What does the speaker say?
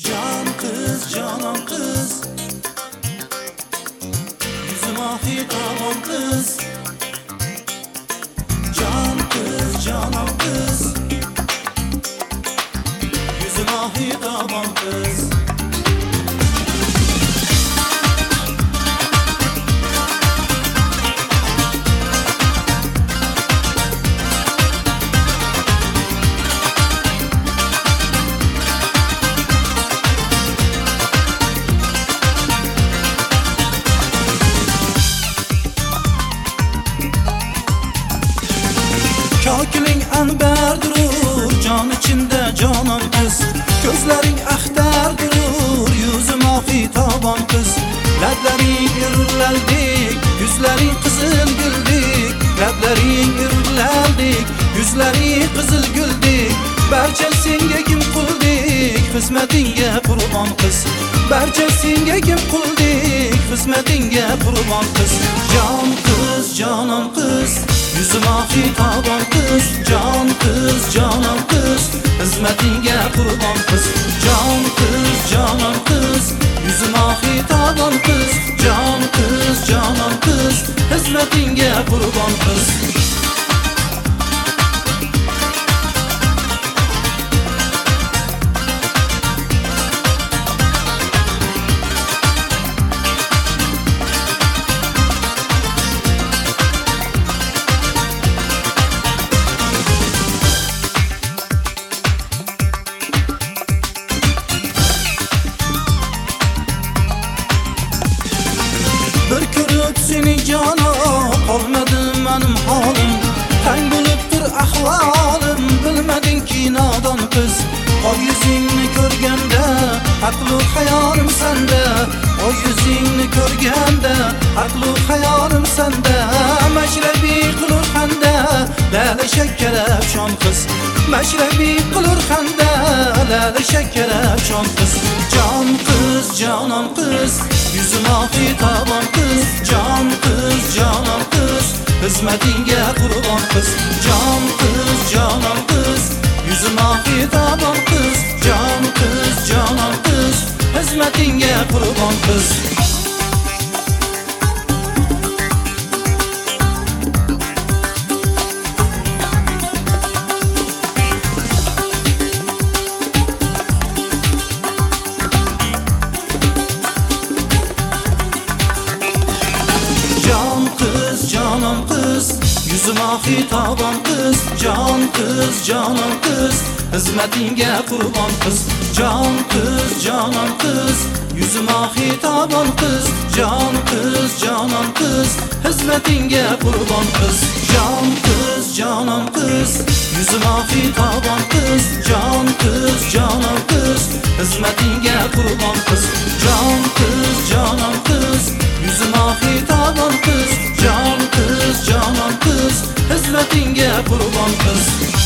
Can kız, canan kız, yüzüme hitabım kız. Can kız, canan kız, yüzüme hitabım kız. Kakiling anbar durur, can içinde canan kız. Gözlerin ahtar durur, yüzüme hitabam kız. Lablerin irlerdik, yüzlerin kızıl güldik. Lablerin irlerdik, yüzlerin kızıl güldik. Berçesinge kim kuldik, hizmetinge kurban kız. Berçesinge kim kuldik, hizmetinge kurban kız. Can kız, canan kız, yüzüme hitabam kız. Can kız, canan kız, hizmetinge kurban kız. Can kız, canan kız, yüzüme hitabam kız. Can kız, canan kız, hizmetinge kurban kız. Bir körüp seni cana, olmadı benim halim. Teng buluptur ahvalim, bilmedin ki nadan kız. O yüzünü görgende, aklı hayalim sende. O yüzünü görgende, aklı hayalim sende. Meşrebi kılır hende, lale şeker efşan kız. Meşrebi kılır hende, lale şeker efşan kız. Can kız, canan kız, yüzüme hitabam kız. Can kız, canan kız, hizmetinge kurban kız. Can kız, canan kız, yüzüme hitabam kız. Can kız, canan kız, hizmetinge kurban kız. Can kız, canan kız, yüzüme hitabam kız. Can kız, canan kız, hizmetinge kurban kız. Can kız, canan kız, yüzüme hitabam kız. Can kız, canan kız, hizmetinge kurban kız. Can kız, canan kız, yüzüme hitabam kız. Can kız, canan kız, hizmetinge kurban kız. Can kız, canan kız, yüzüme hitabam kız. Can kız, canan kız, hizmetinge kurban kız.